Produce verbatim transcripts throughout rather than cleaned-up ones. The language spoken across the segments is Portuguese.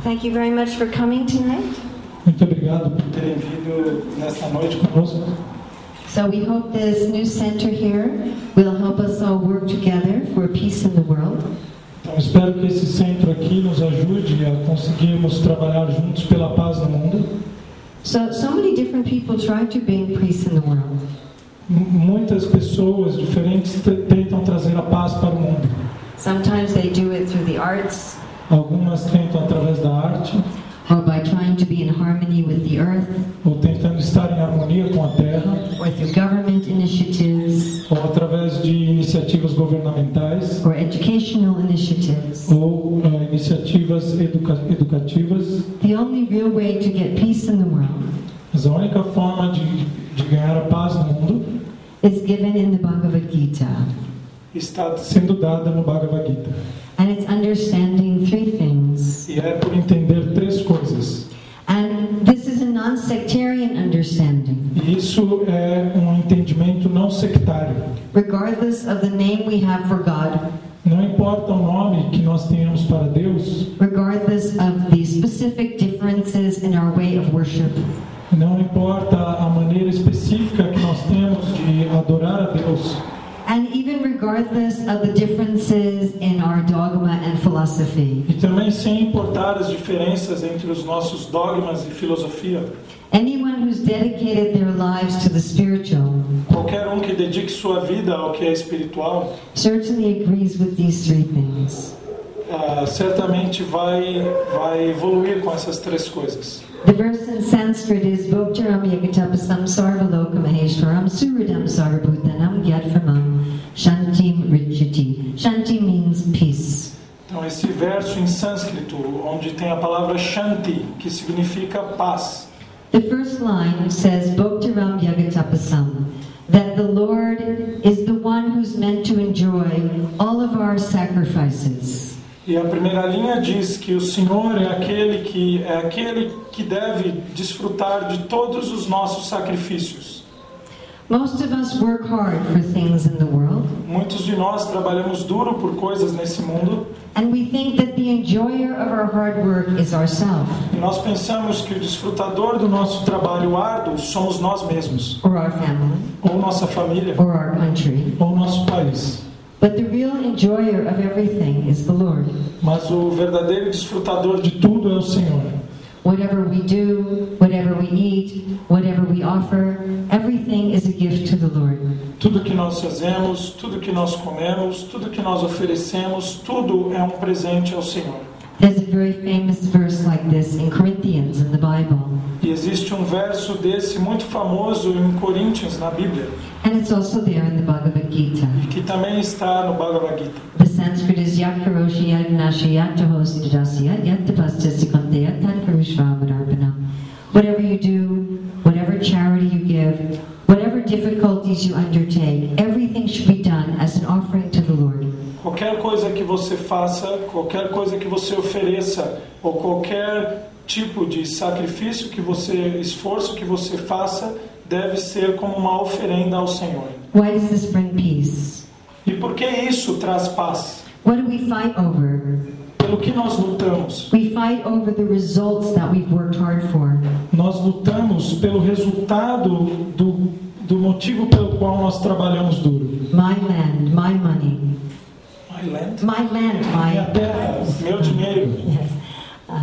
Thank you very much for coming tonight. Muito obrigado por terem vindo nesta noite conosco. So we hope this new center here will help us all work together for peace in the world. Então espero que esse centro aqui nos ajude a conseguirmos trabalhar juntos pela paz no mundo. So, so many different people try to bring peace in the world. M- muitas pessoas diferentes t- tentam trazer a paz para o mundo. Sometimes they do it through the arts, Algumas tentam através da arte, or by trying to be in harmony with the earth, ou tentando estar em harmonia com a terra, or through government initiatives, ou através de iniciativas governamentais, or educational initiatives. ou uh, iniciativas educa- educativas. The only real way to get peace in the world Mas a única forma de, de ganhar a paz no mundo is given in the Bhagavad Gita. está sendo dada no Bhagavad Gita. And it's understanding three things. E é por entender três coisas. And this is a non-sectarian understanding. E isso é um entendimento não sectário. Regardless of the name we have for God, Não importa o nome que nós tenhamos para Deus, regardless of the specific differences in our way of worship, não importa a maneira específica que nós temos de adorar a Deus, and even regardless of the differences in our dogma and philosophy. e também sem importar as diferenças entre os nossos dogmas e filosofia. Anyone who's dedicated their lives to the spiritual Qualquer um que dedique sua vida ao que é espiritual, certainly agrees with these three things. ah, certamente vai, vai evoluir com essas três coisas. The verse in Sanskrit is Bhoktaram Yagatapasam Sarvalokam Maheshwaram Suridam Sarvabhutanam Gyatfamam Shantim Richiti. Shanti means peace. Então esse verso em sânscrito, onde tem a palavra Shanti, que significa paz. The first line says Bhoktaram Yagatapasam, that the Lord is the one who's meant to enjoy all of our sacrifices. E a primeira linha diz que o Senhor é aquele que é aquele que deve desfrutar de todos os nossos sacrifícios. Most of us work hard for things in the world, Muitos de nós trabalhamos duro por coisas nesse mundo and we think that the enjoyer of our hard work is ourselves, e nós pensamos que o desfrutador do nosso trabalho árduo somos nós mesmos, or our family, ou nossa família, or our country. ou nosso país. But the real enjoyer of everything is the Lord. Mas o verdadeiro desfrutador de tudo é o Senhor. Whatever we do, whatever we eat, whatever we offer, everything is a gift to the Lord. Tudo que nós fazemos, tudo que nós comemos, tudo que nós oferecemos, tudo é um presente ao Senhor. There's a very famous verse like this in Corinthians in the Bible. E existe um verso desse muito famoso em Coríntios, na Bíblia, And it's also there in the Bhagavad Gita. e que também está no Bhagavad Gita. The Sanskrit is Yakaroshi Yagnashi Yaktahosi Jasiya Yaktapastasi Kantaya Tankarushvamararpanam. Whatever you do, whatever charity you give, whatever difficulties you undertake, everything should be done as an offering to the Lord. Qualquer coisa que você faça, qualquer coisa que você ofereça, ou qualquer tipo de sacrifício que você, esforço que você faça, deve ser como uma oferenda ao Senhor. Why does this bring peace? E por que isso traz paz? What do we fight over? Pelo que nós lutamos? We fight over the results that we've worked hard for. Nós lutamos pelo resultado do, do motivo pelo qual nós trabalhamos duro. My land, my money. My land? My land, Minha my... terra, meu dinheiro, Yes. Uh,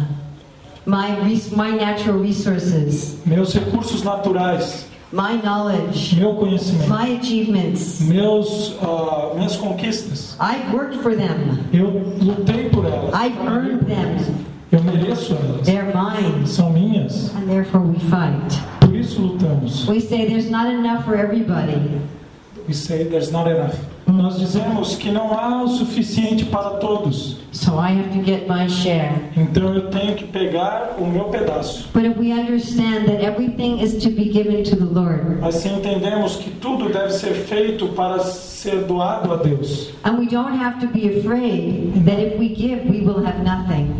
my, res- my natural resources, meus recursos naturais, my knowledge, meu conhecimento, my achievements. meus, ah, minhas conquistas. I've worked for them. Eu lutei por elas. I've earned them. Eu mereço elas. They're mine. São minhas. And therefore we fight. Por isso lutamos. We say there's not enough for everybody. We say there's not enough. Nós dizemos que não há o suficiente para todos. So I have to get my share. Então eu tenho que pegar o meu pedaço. But if we understand that everything is to be given to the Lord, Mas se entendemos que tudo deve ser feito para ser doado a Deus, and we don't have to be afraid that if we give, we will have nothing.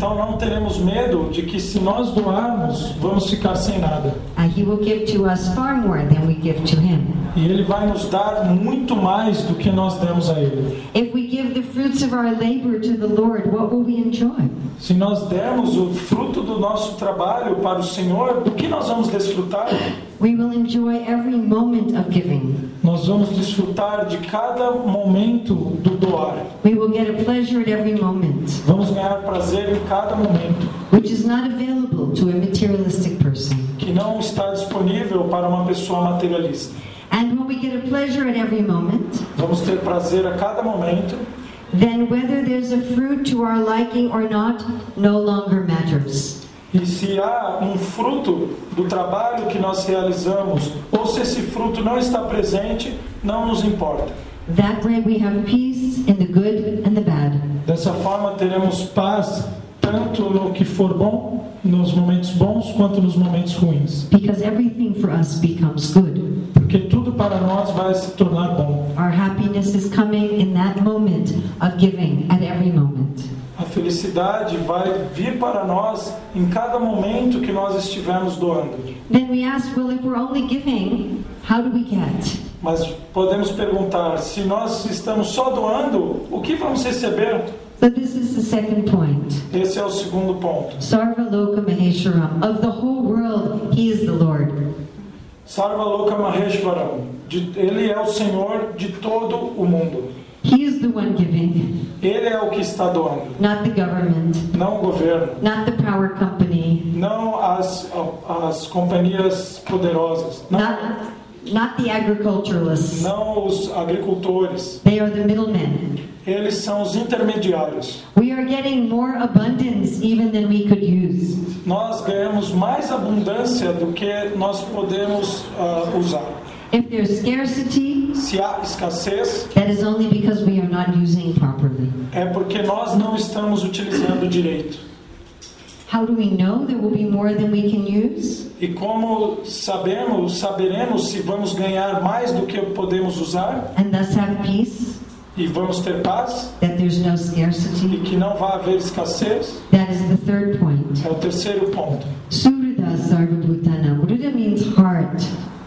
Então não teremos medo de que se nós doarmos, vamos ficar sem nada. Uh, he will give to us far more than we give to him. E Ele vai nos dar muito mais do que nós demos a Ele. If we give the fruits of our labor to the Lord, what will we enjoy? Se nós dermos o fruto do nosso trabalho para o Senhor, do que nós vamos desfrutar? We will enjoy every moment of giving. Nós vamos desfrutar de cada momento do doar. We will get a pleasure at every moment, Vamos ganhar prazer em cada momento, which is not available to a materialistic person. que não está disponível para uma pessoa materialista. And when we get a pleasure at every moment, Vamos ter prazer a cada momento, then whether there's a fruit to our liking or not no longer matters. e se há um fruto do trabalho que nós realizamos, ou se esse fruto não está presente, não nos importa. That way we have peace in the good and the bad. Dessa forma teremos paz, tanto no que for bom, nos momentos bons, quanto nos momentos ruins. Because everything for us becomes good. Porque tudo para nós vai se tornar bom. Our happiness is coming in that moment of giving at every moment. A felicidade vai vir para nós em cada momento que nós estivermos doando. Then we ask, well, if we're only giving, how do we get? Mas podemos perguntar, se nós estamos só doando, o que vamos receber? So this is the second point. Esse é o segundo ponto. Sarva Loka Maheswaram. Of the whole world, He is the Lord. Sarva Loka Maheshwaram. De- Ele é o Senhor de todo o mundo. He is the one giving, Ele é o que está doando. not the government, Não o governo, not the power company, não as, as companhias poderosas, não, not, not the agriculturalists. não os agricultores. They are the middlemen. Eles são os intermediários. We are getting more abundance even than we could use. Nós ganhamos mais abundância do que nós podemos uh, usar. If there's scarcity, Se há escassez, that is only because we are not using properly. é porque nós não estamos utilizando direito. How do we know there will be more than we can use? E como sabemos, saberemos se vamos ganhar mais do que podemos usar And thus have peace, e vamos ter paz that there's no e scarcity? que não vai haver escassez? That is the third point. É o terceiro ponto. Surida Sarvabhutanam. Rida means heart.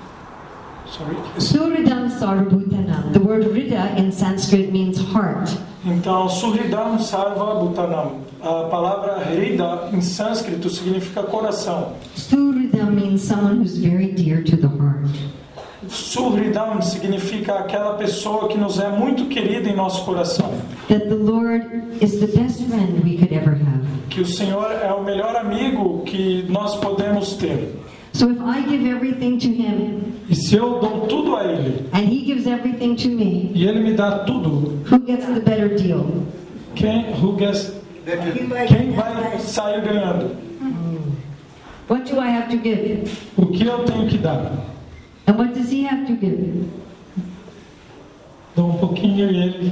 Sorry. Suridam Sarvabhutanam. The word Rida in Sanskrit means heart. Então, Suhridam Sarva Bhutanam. A palavra Hrida em sânscrito significa coração. Suridam means someone who's very dear to the heart. Suhridam significa aquela pessoa que nos é muito querida em nosso coração. That the Lord is the best friend we could ever have. Que o Senhor é o melhor amigo que nós podemos ter. So if I give everything to Him E se eu dou tudo a Ele and He gives everything to me, e Ele me dá tudo, who gets the better deal? quem, who gets, quem vai sair ganhando? What do I have to give? O que eu tenho que dar? And what does He have to give? Dou um pouquinho e Ele...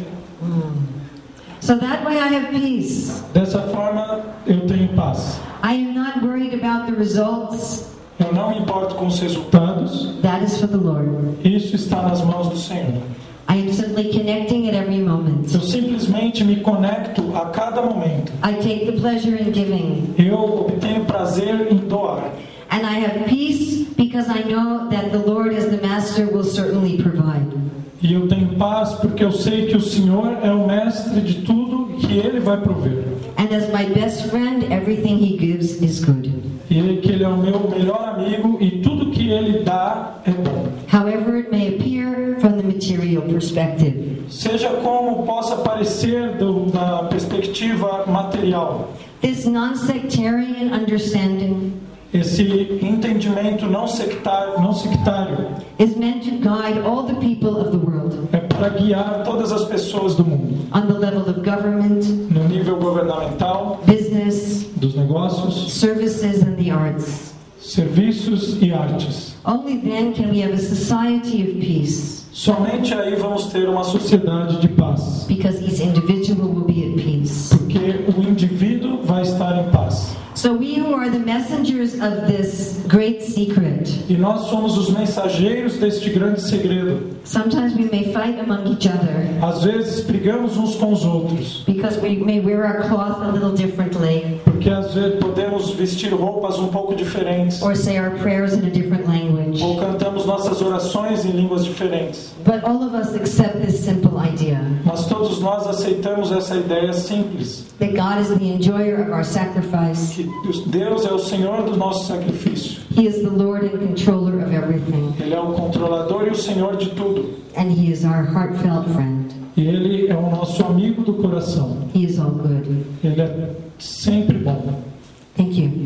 So that way I have peace. Dessa forma, eu tenho paz. I am not worried about the results. Eu não me importo com os resultados. That is for the Lord. Isso está nas mãos do Senhor. I am simply connecting at every moment. Eu simplesmente me conecto a cada momento. I take the pleasure in giving. Eu obtenho prazer em doar. And I have peace because I know that the Lord as the Master will certainly provide. E eu tenho paz porque eu sei que o Senhor é o mestre de tudo que Ele vai prover. And as my best friend, everything He gives is good. E que Ele é o meu melhor amigo e tudo que Ele dá é bom. However it may appear from the material perspective. Seja como possa parecer do, da perspectiva material. This non-sectarian understanding Esse entendimento não sectário, não sectário is meant to guide all the people of the world é para guiar todas as pessoas do mundo. on the level of government, No nível governamental, business, dos negócios, services, and the arts. serviços e artes. Only then can we have a society of peace, Somente aí vamos ter uma sociedade de paz. because each individual will be at peace. Porque o indivíduo vai estar em paz. So we who are the messengers of this great secret, E nós somos os mensageiros deste grande segredo. sometimes we may fight among each other Às vezes brigamos uns com os outros. because we may wear our cloth a little differently. Porque Porque às vezes podemos vestir roupas um pouco diferentes. or say our prayers in a different language. Ou cantamos nossas orações em línguas diferentes. But all of us accept this simple idea Mas todos nós aceitamos essa ideia simples. that God is the enjoyer of our sacrifice. Que Deus é o Senhor do nosso sacrifício. He is the Lord and controller of everything. Ele é o controlador e o Senhor de tudo. And He is our heartfelt friend. E Ele é o nosso amigo do coração. He is all good. Ele é sempre bom. Thank you.